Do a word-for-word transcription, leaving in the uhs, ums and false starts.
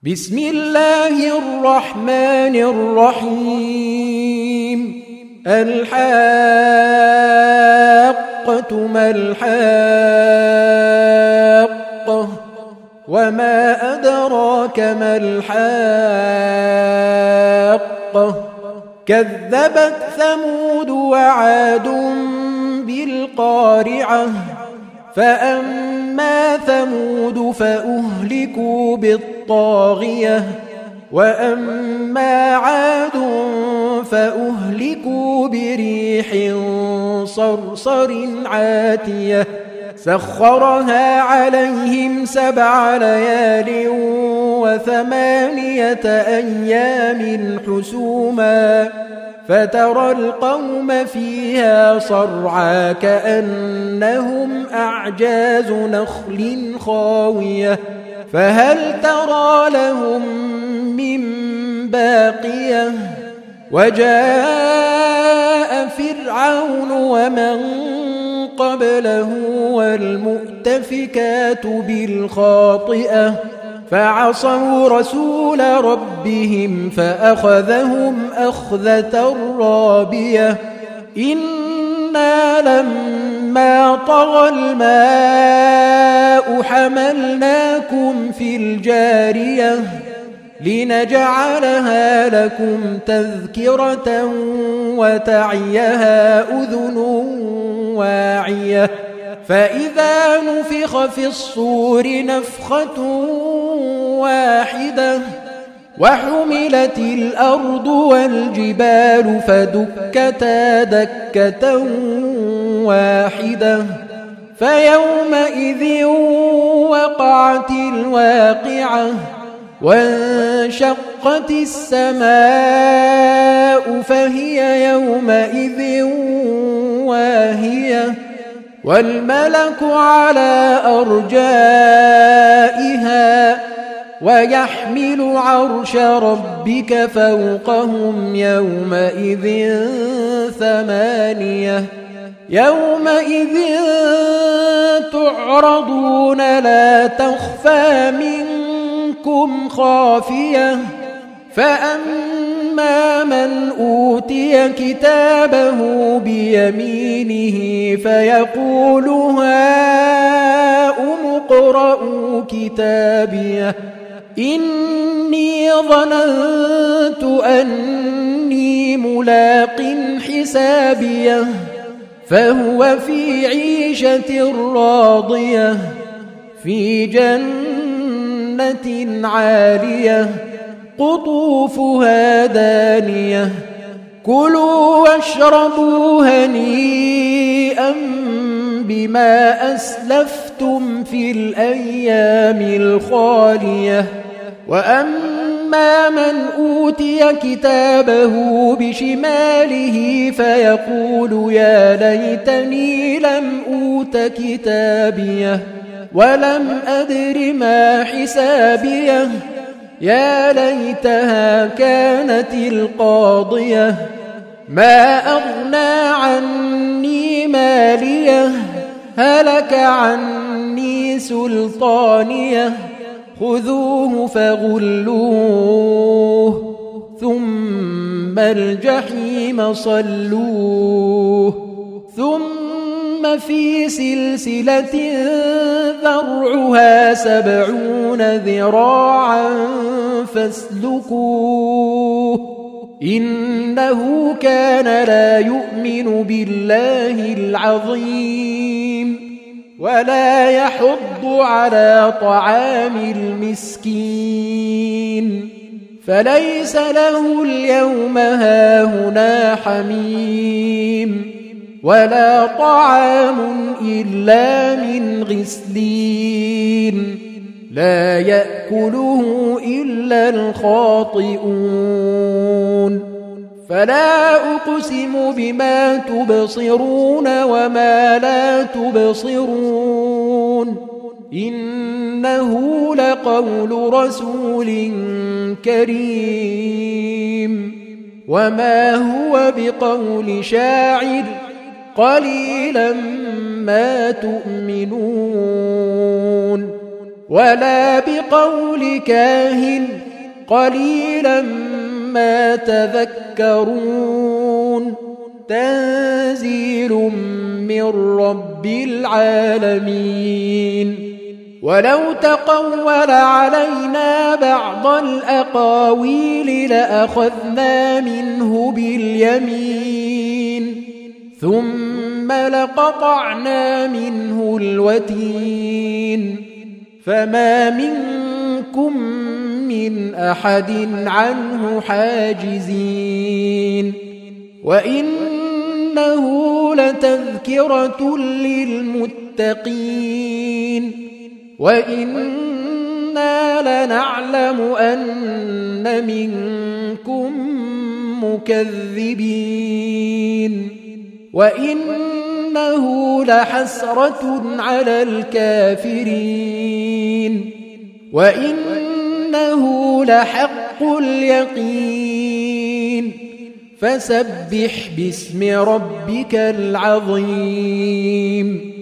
بسم الله الرحمن الرحيم. الحاقة ما الحاقة وما أدراك ما الحاقة كذبت ثمود وعاد بالقارعة فأما ثمود فأهلكوا بالطاغية وأما عاد فأهلكوا بريح صرصر عاتية سخرها عليهم سبع ليال وثمانية أيام حسوما فترى القوم فيها صرعى كأنهم أعجاز نخل خاوية فهل ترى لهم من باقية وجاء فرعون ومن قبله والمؤتفكات بالخاطئة فعصوا رسول ربهم فأخذهم أخذة رابية إنا لما طغى الماء حملناكم في الجارية لنجعلها لكم تذكرة وتعيها أذن واعية فإذا نفخ في الصور نفخة واحدة وحملت الأرض والجبال فدكتا دكة واحدة فيومئذ وقعت الواقعة وانشقت السماء فهي يومئذ واهية والملك على أرجائها ويحمل عرش ربك فوقهم يومئذ ثمانية يومئذ تعرضون لا تخفى منكم خافية فأما من أوتي كتابه بيمينه فيقول هاؤم اقرءوا كتابيه إني ظننت أني ملاق حسابيه فهو في عيشة راضية في جنة عالية قطوفها دانية كلوا واشربوا هنيئا بما أسلفتم في الأيام الخالية وأما من أوتي كتابه بشماله فيقول يا ليتني لم أوت كتابيه ولم أدر ما حسابيه يا ليتها كانت القاضية ما أغنى عني ماليه هلك عني سلطانيه خذوه فغلوه ثم الجحيم صلوه ثم في سلسلة ذرعها سبعون ذراعا فاسلكوه إنه كان لا يؤمن بالله العظيم ولا يحض على طعام المسكين فليس له اليوم هاهنا حميم ولا طعام إلا من غسلين لا يأكله إلا الخاطئون فلا أقسم بما تبصرون وما لا تبصرون إنه لقول رسول كريم وما هو بقول شاعر قليلا ما تؤمنون ولا بقول كاهن قليلا ما تذكرون تنزيل من رب العالمين ولو تقول علينا بعض الأقاويل لأخذنا منه باليمين ثم لقطعنا منه الوتين فما منكم من أحد عنه حاجزين وإنه لتذكرة للمتقين وإنا لنعلم أن منكم مكذبين وإنه لحسرة على الكافرين وإنه لحق اليقين فسبح باسم ربك العظيم